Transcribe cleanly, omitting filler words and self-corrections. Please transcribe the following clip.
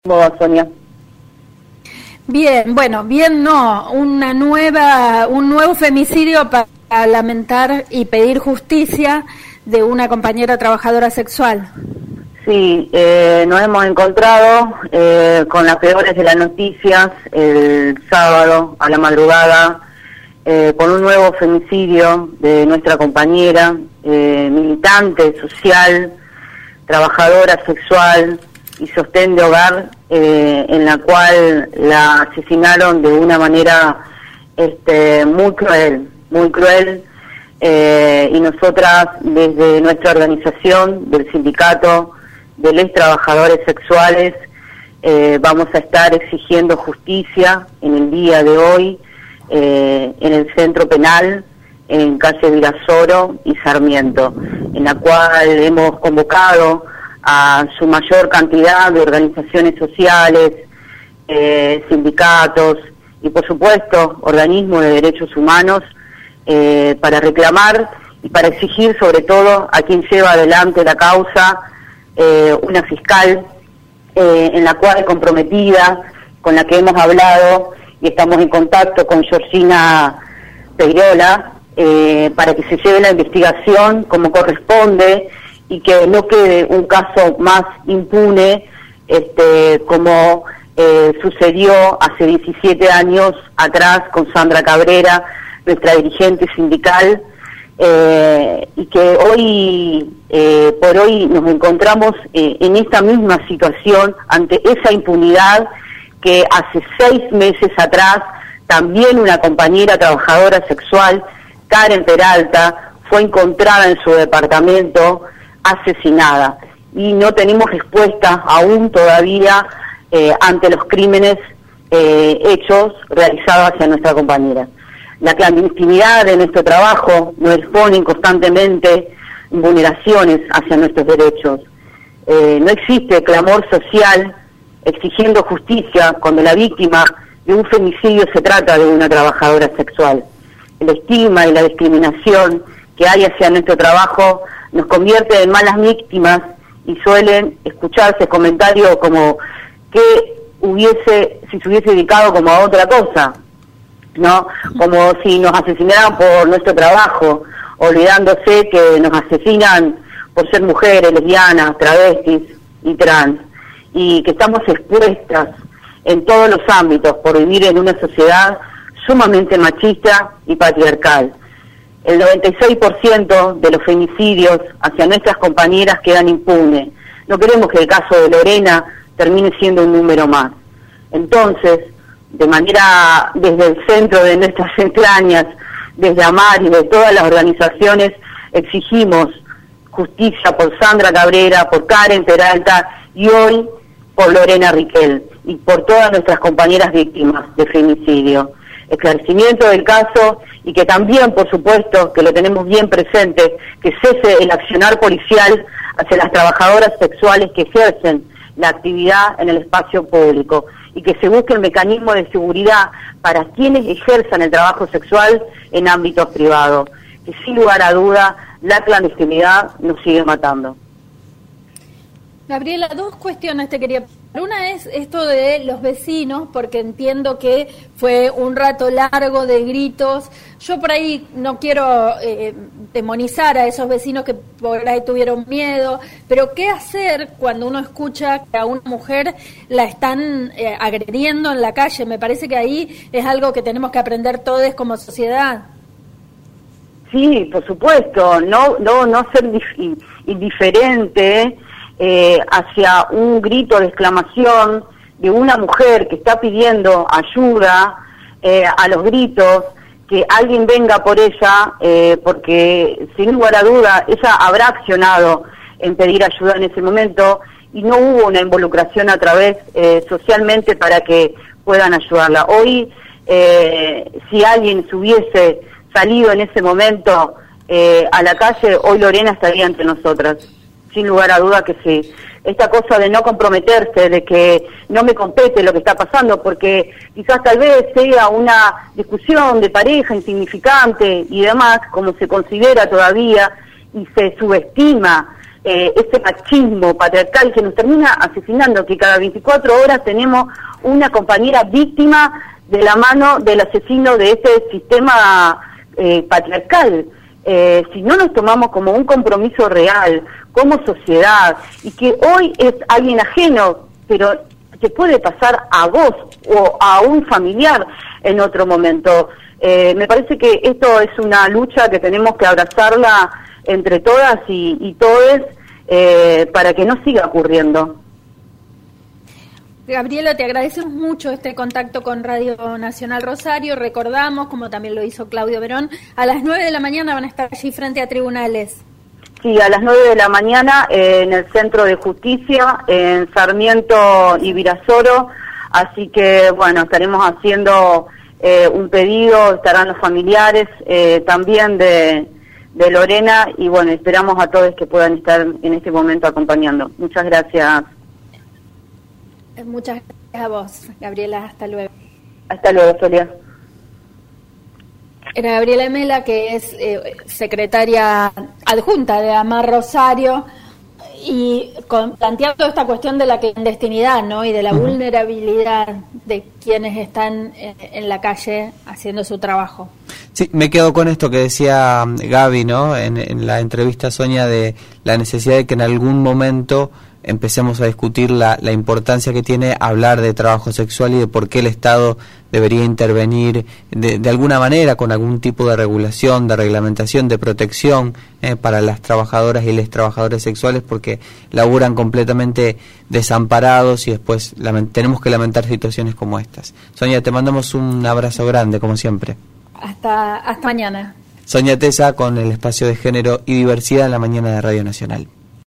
¿Cómo va, Sonia? Bien, bueno, bien no, un nuevo femicidio para lamentar y pedir justicia de una compañera trabajadora sexual. Sí, nos hemos encontrado con las peores de las noticias el sábado a la madrugada con un nuevo femicidio de nuestra compañera, militante social, trabajadora sexual y sostén de hogar, en la cual la asesinaron de una manera muy cruel, y nosotras desde nuestra organización del sindicato de los trabajadores sexuales vamos a estar exigiendo justicia en el día de hoy en el centro penal en calle Virasoro y Sarmiento, en la cual hemos convocado a su mayor cantidad de organizaciones sociales, sindicatos y por supuesto organismos de derechos humanos para reclamar y para exigir sobre todo a quien lleva adelante la causa, una fiscal en la cual comprometida, con la que hemos hablado y estamos en contacto con Georgina Peirola para que se lleve la investigación como corresponde y que no quede un caso más impune como sucedió hace 17 años atrás con Sandra Cabrera, nuestra dirigente sindical, y que hoy por hoy nos encontramos en esta misma situación ante esa impunidad que hace 6 meses atrás también una compañera trabajadora sexual, Karen Peralta, fue encontrada en su departamento asesinada y no tenemos respuesta aún todavía ante los crímenes hechos realizados hacia nuestra compañera. La clandestinidad de nuestro trabajo nos expone constantemente vulneraciones hacia nuestros derechos. No existe clamor social exigiendo justicia cuando la víctima de un femicidio se trata de una trabajadora sexual. El estigma y la discriminación que hay hacia nuestro trabajo nos convierte en malas víctimas y suelen escucharse comentarios como que si se hubiese dedicado como a otra cosa, ¿no? Como si nos asesinaran por nuestro trabajo, olvidándose que nos asesinan por ser mujeres, lesbianas, travestis y trans, y que estamos expuestas en todos los ámbitos por vivir en una sociedad sumamente machista y patriarcal. El 96% de los femicidios hacia nuestras compañeras quedan impunes. No queremos que el caso de Lorena termine siendo un número más. Entonces, de manera desde el centro de nuestras entrañas, desde AMAR y de todas las organizaciones, exigimos justicia por Sandra Cabrera, por Karen Peralta y hoy por Lorena Riquel y por todas nuestras compañeras víctimas de femicidio. Esclarecimiento del caso y que también, por supuesto, que lo tenemos bien presente, que cese el accionar policial hacia las trabajadoras sexuales que ejercen la actividad en el espacio público y que se busque el mecanismo de seguridad para quienes ejerzan el trabajo sexual en ámbitos privados, que sin lugar a duda la clandestinidad nos sigue matando. Gabriela, 2 cuestiones te quería. Una es esto de los vecinos, porque entiendo que fue un rato largo de gritos. Yo por ahí no quiero demonizar a esos vecinos que por ahí tuvieron miedo, pero ¿qué hacer cuando uno escucha que a una mujer la están agrediendo en la calle? Me parece que ahí es algo que tenemos que aprender todos como sociedad. Sí, por supuesto, no ser indiferente hacia un grito de exclamación de una mujer que está pidiendo ayuda, a los gritos, que alguien venga por ella, porque sin lugar a duda ella habrá accionado en pedir ayuda en ese momento y no hubo una involucración a través socialmente para que puedan ayudarla. Hoy, si alguien se hubiese salido en ese momento a la calle, hoy Lorena estaría entre nosotras. Sin lugar a duda que sí. Esta cosa de no comprometerse, de que no me compete lo que está pasando, porque quizás tal vez sea una discusión de pareja insignificante y demás, como se considera todavía y se subestima ese machismo patriarcal que nos termina asesinando, que cada 24 horas tenemos una compañera víctima de la mano del asesino de ese sistema patriarcal. Si no nos tomamos como un compromiso real, como sociedad, y que hoy es alguien ajeno, pero te puede pasar a vos o a un familiar en otro momento. Me parece que esto es una lucha que tenemos que abrazarla entre todas y todes para que no siga ocurriendo. Gabriela, te agradecemos mucho este contacto con Radio Nacional Rosario. Recordamos, como también lo hizo Claudio Verón, a las 9 de la mañana van a estar allí frente a tribunales. Sí, a las 9 de la mañana en el Centro de Justicia, en Sarmiento y Virasoro. Así que, bueno, estaremos haciendo un pedido, estarán los familiares también de Lorena, y bueno, esperamos a todos que puedan estar en este momento acompañando. Muchas gracias. Muchas gracias a vos, Gabriela. Hasta luego. Hasta luego, Sonia. Era Gabriela Mela, que es secretaria adjunta de AMAR Rosario, y planteando esta cuestión de la clandestinidad, ¿no? Y de la vulnerabilidad de quienes están en la calle haciendo su trabajo. Sí, me quedo con esto que decía Gaby, ¿no? En la entrevista a Sonia, de la necesidad de que en algún momento empecemos a discutir la importancia que tiene hablar de trabajo sexual y de por qué el Estado debería intervenir de alguna manera con algún tipo de regulación, de reglamentación, de protección para las trabajadoras y los trabajadores sexuales, porque laburan completamente desamparados y después tenemos que lamentar situaciones como estas. Sonia, te mandamos un abrazo grande, como siempre. Hasta mañana. Sonia Tesa con el espacio de género y diversidad en la mañana de Radio Nacional.